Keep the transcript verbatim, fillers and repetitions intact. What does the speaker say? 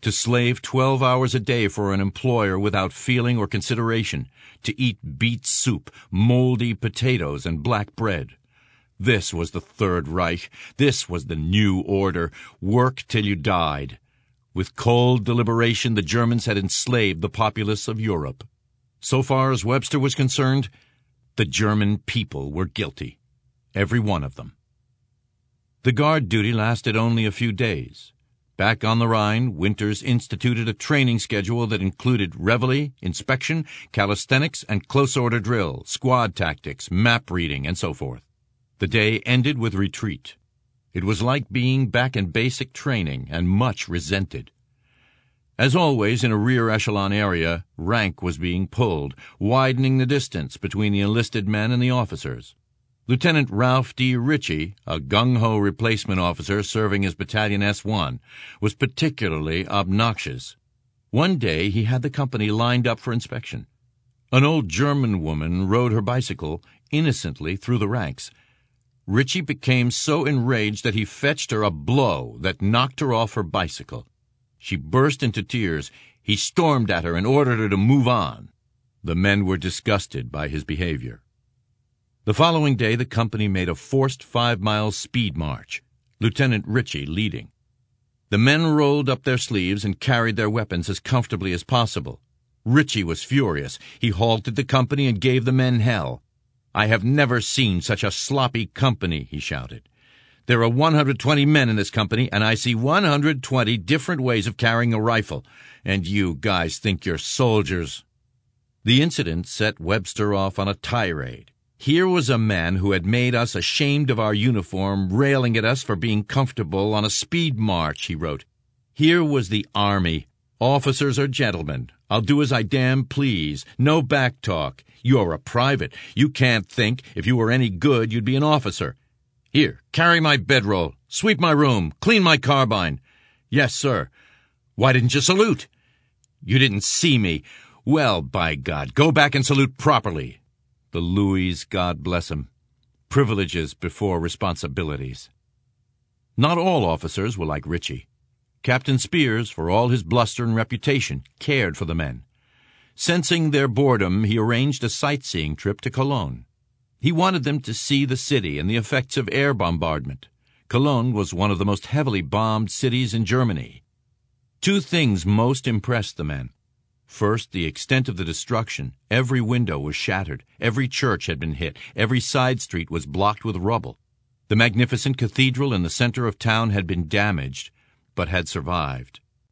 to slave twelve hours a day for an employer without feeling or consideration, to eat beet soup, moldy potatoes, and black bread. This was the Third Reich. This was the new order. Work till you died. With cold deliberation, the Germans had enslaved the populace of Europe. So far as Webster was concerned, the German people were guilty. Every one of them. The guard duty lasted only a few days. Back on the Rhine, Winters instituted a training schedule that included reveille, inspection, calisthenics, and close-order drill, squad tactics, map reading, and so forth. The day ended with retreat. It was like being back in basic training and much resented. As always in a rear echelon area, rank was being pulled, widening the distance between the enlisted men and the officers. Lieutenant Ralph D. Ritchie, a gung-ho replacement officer serving as Battalion S one, was particularly obnoxious. One day he had the company lined up for inspection. An old German woman rode her bicycle innocently through the ranks. Ritchie became so enraged that he fetched her a blow that knocked her off her bicycle. She burst into tears. He stormed at her and ordered her to move on. The men were disgusted by his behavior. The following day the company made a forced five-mile speed march, Lieutenant Ritchie leading. The men rolled up their sleeves and carried their weapons as comfortably as possible. Ritchie was furious. He halted the company and gave the men hell. "I have never seen such a sloppy company," he shouted. "There are one hundred twenty men in this company, and I see one hundred twenty different ways of carrying a rifle, and you guys think you're soldiers." The incident set Webster off on a tirade. Here was a man who had made us ashamed of our uniform, railing at us for being comfortable on a speed march, he wrote. Here was the Army. Officers are gentlemen. I'll do as I damn please. No back talk. You're a private. You can't think if you were any good you'd be an officer. Here, carry my bedroll. Sweep my room. Clean my carbine. Yes, sir. Why didn't you salute? You didn't see me. Well, by God, go back and salute properly. The Louis, God bless him. Privileges before responsibilities. Not all officers were like Ritchie. Captain Spears, for all his bluster and reputation, cared for the men. Sensing their boredom, he arranged a sightseeing trip to Cologne. He wanted them to see the city and the effects of air bombardment. Cologne was one of the most heavily bombed cities in Germany. Two things most impressed the men. First, the extent of the destruction. Every window was shattered. Every church had been hit. Every side street was blocked with rubble. The magnificent cathedral in the center of town had been damaged, but had survived.